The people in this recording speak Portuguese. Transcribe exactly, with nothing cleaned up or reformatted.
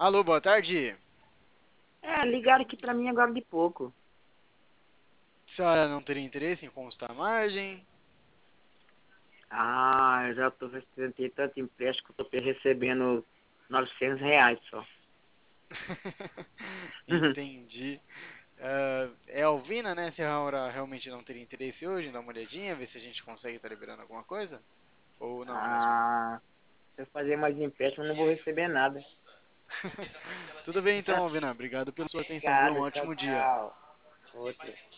Alô, boa tarde. É, ligaram aqui pra mim agora de pouco. A senhora não teria interesse em consultar a margem? Ah, eu já tô recebendo tanto empréstimo que eu tô recebendo novecentos reais só. Entendi. Ah, é Alvina, né? Se a senhora realmente não teria interesse hoje, dá uma olhadinha, ver se a gente consegue estar liberando alguma coisa? Ou não mesmo? Ah, se eu fazer mais empréstimo, eu não vou receber nada. Tudo bem então, Alvina. Obrigado pela sua atenção, viu? Um Obrigado, tchau, ótimo dia. tchau. Outro.